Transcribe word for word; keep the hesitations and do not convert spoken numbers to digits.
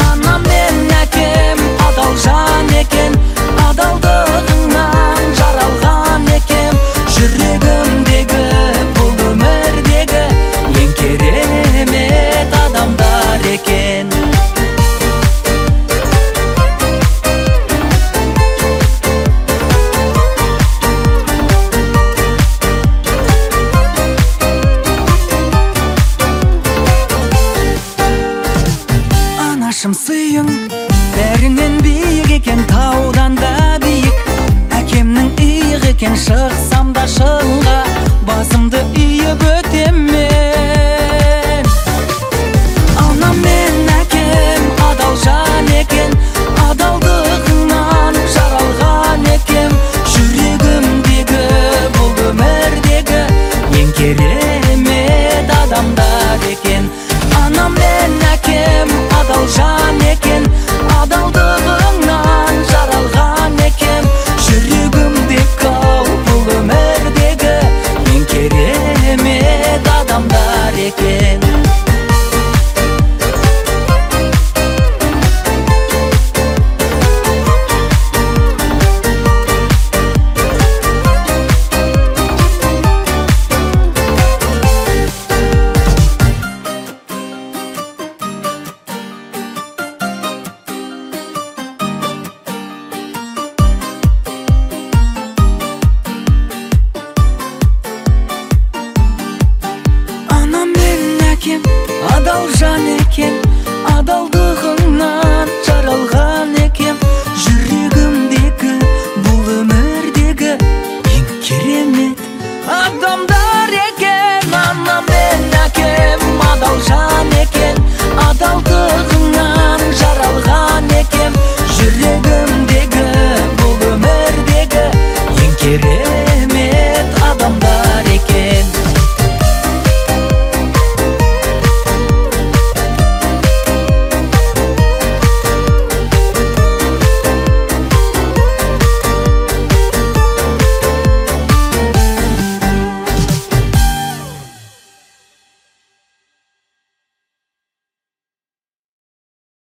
Анам мен әкем адал жан екен, адалдығыңнан жаралған екем. Жүрегімдегі бұл өмірдегі ең керемет адамдар екен. Анашым сыйың бәрінен биік екен, таудан да биік. Әкемнің иық екен, шықсам да шыңға басымды иіп өтем мен. Анам мен әкем адал жан екен, адалдығыңнан жаралған екем. Жүрегімдегі бұл өмірдегі ең керемет адамдар екен. Анам мен әкем адал жан екен, адалдығыңнан